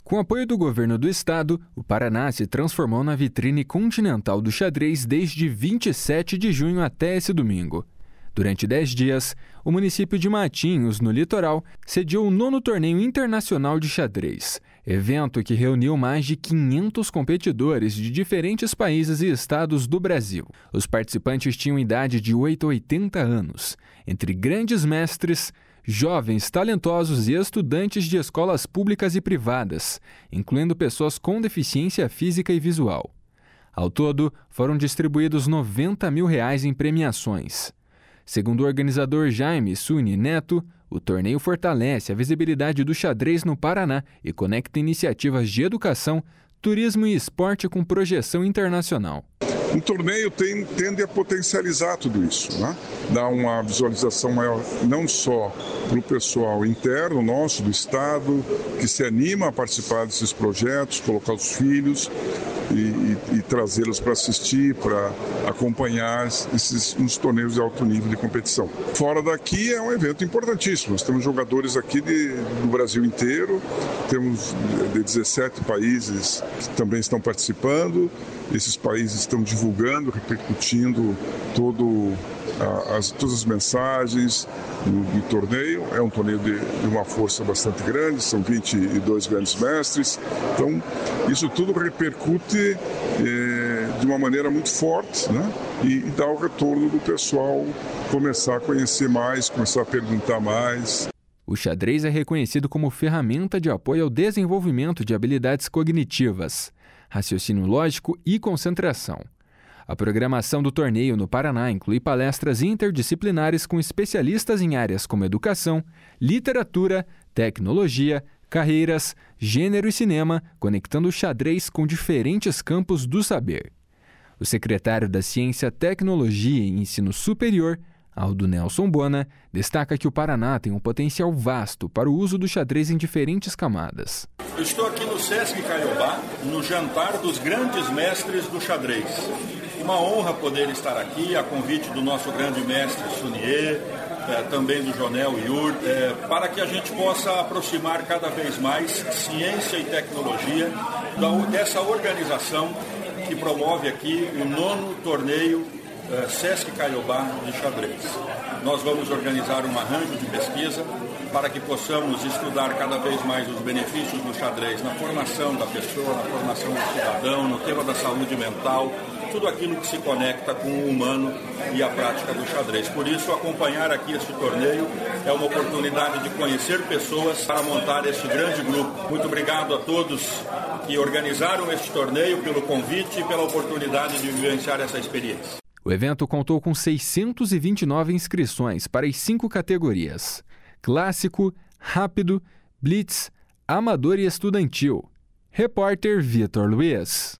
Com apoio do governo do estado, o Paraná se transformou na vitrine continental do xadrez desde 27 de junho até esse domingo. Durante 10 dias, o município de Matinhos, no litoral, sediou o 9º Torneio Internacional de Xadrez, evento que reuniu mais de 500 competidores de diferentes países e estados do Brasil. Os participantes tinham idade de 8 a 80 anos, entre grandes mestres, jovens talentosos e estudantes de escolas públicas e privadas, incluindo pessoas com deficiência física e visual. Ao todo, foram distribuídos R$90 mil em premiações. Segundo o organizador Jaime Suni Neto, o torneio fortalece a visibilidade do xadrez no Paraná e conecta iniciativas de educação, turismo e esporte com projeção internacional. Um torneio tende a potencializar tudo isso, né? Dá uma visualização maior, não só para o pessoal interno nosso, do estado, que se anima a participar desses projetos, colocar os filhos e trazê-los para assistir, para acompanhar uns torneios de alto nível de competição. Fora daqui é um evento importantíssimo. Nós temos jogadores aqui do Brasil inteiro, temos de 17 países que também estão participando. Esses países estão divulgando, repercutindo todas as mensagens do torneio. É um torneio de uma força bastante grande, são 22 grandes mestres. Então, isso tudo repercute de uma maneira muito forte, né? E dá o retorno do pessoal começar a conhecer mais, começar a perguntar mais. O xadrez é reconhecido como ferramenta de apoio ao desenvolvimento de habilidades cognitivas, raciocínio lógico e concentração. A programação do torneio no Paraná inclui palestras interdisciplinares com especialistas em áreas como educação, literatura, tecnologia, carreiras, gênero e cinema, conectando o xadrez com diferentes campos do saber. O secretário da Ciência, Tecnologia e Ensino Superior, Aldo Nelson Bona, destaca que o Paraná tem um potencial vasto para o uso do xadrez em diferentes camadas. Eu estou aqui no Sesc Caiobá, no jantar dos grandes mestres do xadrez. Uma honra poder estar aqui, a convite do nosso grande mestre Sunier, também do Jonel Yur, para que a gente possa aproximar cada vez mais ciência e tecnologia dessa organização que promove aqui o 9º Torneio Sesc Caiobá de xadrez. Nós vamos organizar um arranjo de pesquisa para que possamos estudar cada vez mais os benefícios do xadrez na formação da pessoa, na formação do cidadão, no tema da saúde mental, tudo aquilo que se conecta com o humano e a prática do xadrez. Por isso, acompanhar aqui este torneio é uma oportunidade de conhecer pessoas para montar este grande grupo. Muito obrigado a todos que organizaram este torneio pelo convite e pela oportunidade de vivenciar essa experiência. O evento contou com 629 inscrições para as 5 categorias: Clássico, Rápido, Blitz, Amador e Estudantil. Repórter Vitor Luiz.